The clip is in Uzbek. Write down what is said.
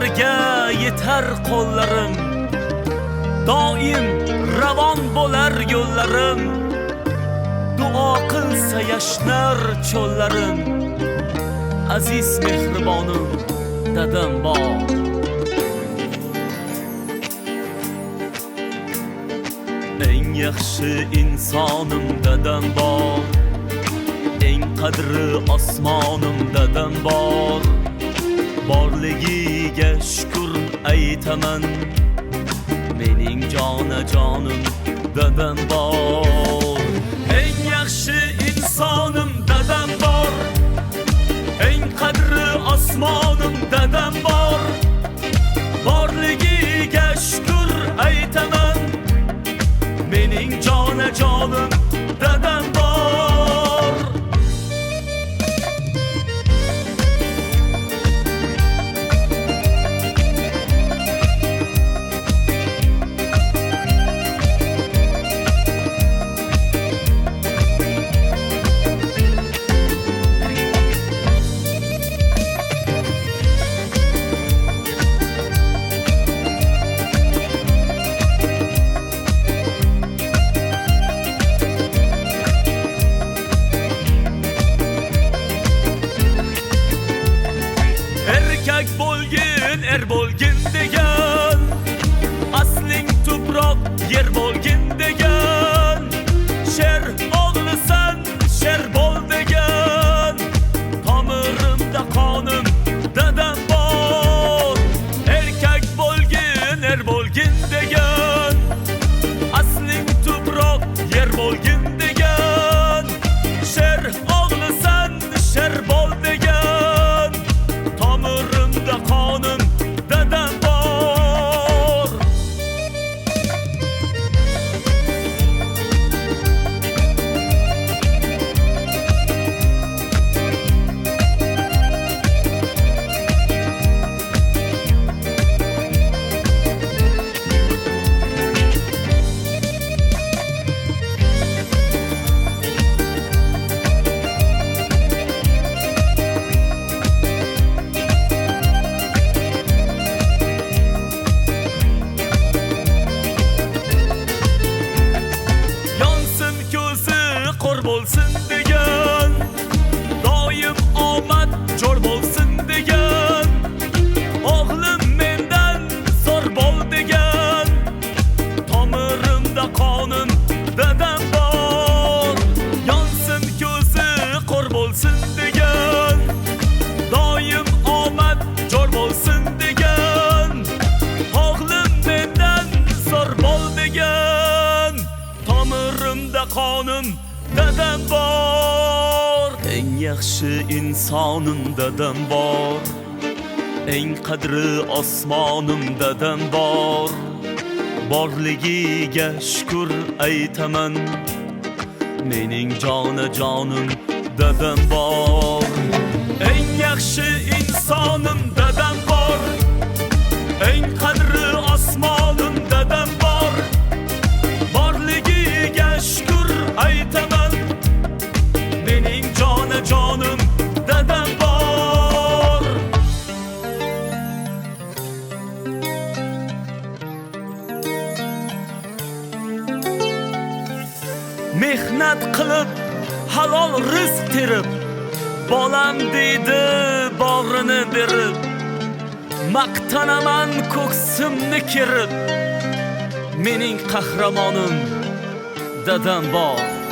yo'llarga yetar qo'llarim, doim ravon bo'lar yo'llarim. Duo qilsa yashnar cho'llarim, aziz mehribonim dadam bor. Eng yaxshi insonim dadam bor, eng qadri osmonim dadam bor. Borligiga shukr aytaman, mening jonajonim dadam bor. Eng yaxshi insonim dadam bor, eng qadri osmonim dadam bor. Borligiga shukr aytaman, mening jonajonim dadam bor. Erkak bo'lgin, er bo'lgin degan, asling tuproq yer bo'lgin degan. Sher o'g'lisan, sher bo'l degan. Tomirimda qonim dadam bor. Erkak bo'lgin, er bo'lgin degan, asling tuproq yer bo'lgin degan. Sher o'g'lisan, sher bo'l degan. Tomirimda qonim dadam bor. Yonsin ko'zi qo'r bo'lsin degan, doim omad jo'r bo'lsin degan. O'g'lim mendan zo'r bo'l degan. Tomirimda qonim dadam bor. Yonsin ko'zi qo'r bo'lsin degan, doim omad jo'r bo'lsin degan. O'g'lim mendan zo'r bo'l degan. Tomirimda qonim dadam bor. Eng yaxshi insonim dadam bor, eng qadri osmonim dadam bor. Borligiga shukr aytaman, mening jonajonim dadam bor. Eng yaxshi insonim dadam bor, eng qadri osmonim dadam bor. Borligiga shukr aytaman, mening jonajonim dadam bor. Mehnat qilib halol rizq terib, bolam deydi bag'rini berib. Maqtanaman ko'ksimni kerib, mening qahramonim dadam bor.